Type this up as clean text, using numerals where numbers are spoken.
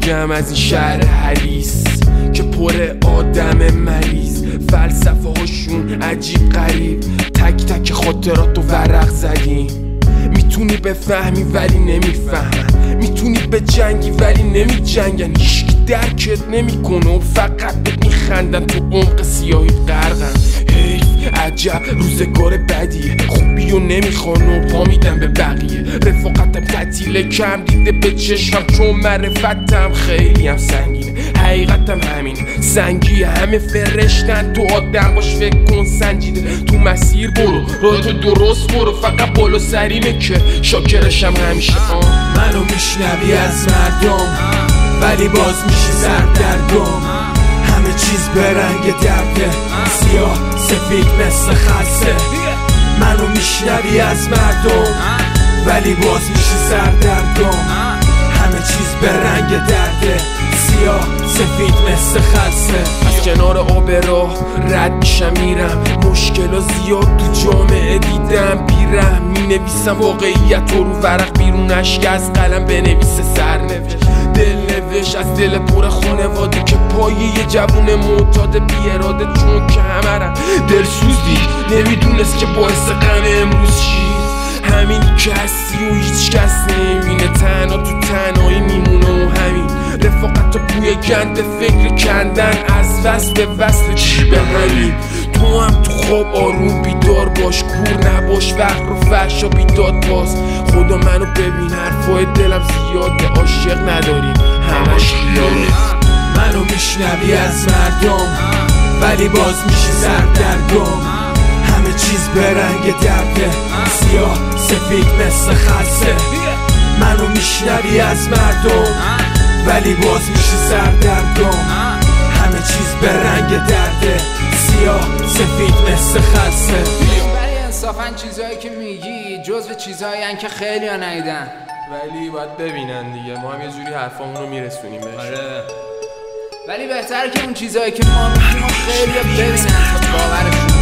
جمع از این شهر حریص که پر آدم مریض، فلسفه هاشون عجیب غریب، تک تک خاطراتو ورق زدیم. میتونی بفهمی ولی نمیفهمن، میتونی به جنگی ولی نمی جنگن، هیچکی درکت نمیکنه و فقط بهت میخندن، تو عمق سیاهی غرقن. حیف عجب روزگار بدیه، خوبی و نمیخوان و پا میدن به بقیه. رفاقتم تعطیله کم دیده به چشمم، چون معرفتم خیلی هم سنگینه. حقیقتم همینه، سنگی همه فرشتن، تو آدم باش فکر کن سنجیده. تو مسیر برو، راه تو درست برو، فقط بالا سریمه که شاکرشم همیشه. منو میشنوی از مردم ولی باز میشی سردرگم، همه چیز به رنگ درده، سیاه سفید مثل خلسه. منو میشنوی از مردم ولی باز میشی سردرگم، همه چیز به رنگ درده، سیاه سفید مثل خلسه. از کنار آب راه رد میشم میرم، مشکل زیاد تو جامعه دیدم، بیرم مینویسم واقعیت رو ورق، بیرونش که از قلم بنویسه سرنوشت. دل نوشت از دل پر خانواده که پایه یه جوون معتاد بی اراده، چون که همرم دلسوزی نمیدونست که باعث غم امروز چیست. همین که هستی و هیچ کس نمیبینه، تنها تو تنهایی میمونه و همین رفاقت و بوی گند، فکر کندن از وصل به وصل چی به همین. تو هم تو خواب آروم بیدار باش، کور نباش، فقر و فحشا بیداد باز. خدا منو ببین حرفای دلم زیاده، عاشق نداریم همش خیاله. منو میشنوی از مردم ولی باز میشی سردرگم، همه چیز به رنگ درده، سیاه سفید مثل خلسه. منو میشنوی از مردم ولی باز میشی سردرگم، همه چیز به رنگ درده، سیاه سفید مثل خلسه. برای انصافا چیزایی که میگی جزو چیزایی هن که خیلی ها نیدن، ولی باید ببینن دیگه، ما هم یه جوری حرفامون رو میرسونیم بهش. آره ولی بهتره که اون چیزایی که ما میگیم خیلی ها ببینن تا باورشون